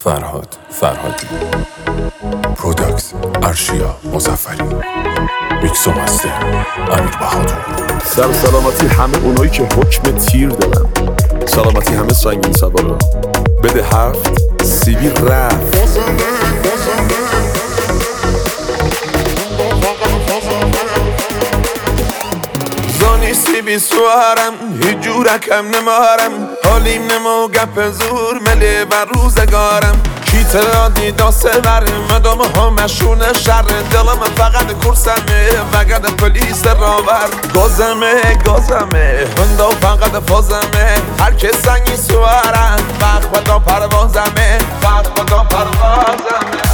فرهاد فرهادی، پروداکس ارشیا مظفری، میکس و مستر امیر بهادر. سر سلامتی همه اونایی که حکم تیر دارن، سلامتی همه سنگین سوارا. بده 7 سیبی رفت. زانی سیبی سوارم هیچ جور کم نمارم، حالیم نمو گپ زور ملی بر روزگارم. کیت را دیدا سور مدام همشون شر، دلم فقط کرسمه وگرد پلیس راور. گازمه هندا فقط فازمه، هر که سنگی سوارم وقت خدا پروازمه، وقت خدا پروازمه.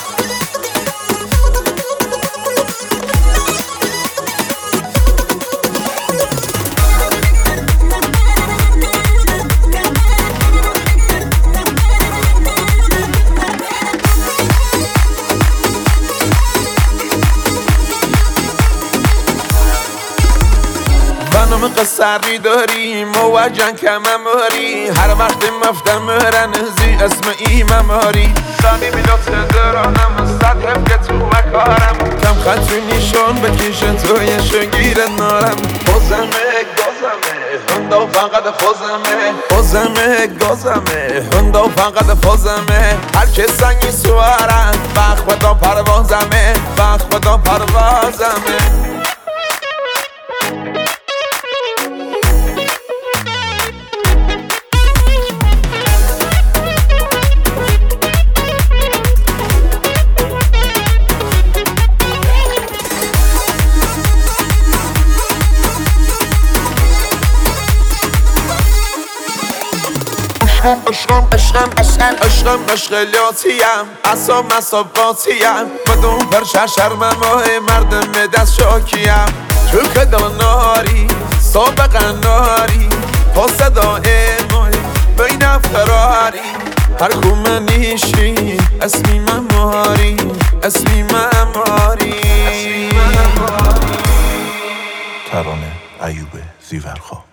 خانم قصری داری موجن کمماری، هر وقت مفتم رنزی اسم ای مماری. زنی بیلوت درانم صد که تو مکارم، کم خطی نیشون بکشه توی شگیر نارم. گازمه هندا فقط گازمه هندا فقط فازمه، هر که سنگی سوارم وقت خدا پروازمه، وقت خدا پروازمه. عشقم مشغلاتیم، اصاب قاطیم، بدون پرشه شرمم مردم دست شاکیم. تو که داناری سابقا ناری، تا صدای مای بین فراری. هر کومه نیشی اسمی مماری، اسمی مماری. ترانه ایوب زیورخواه.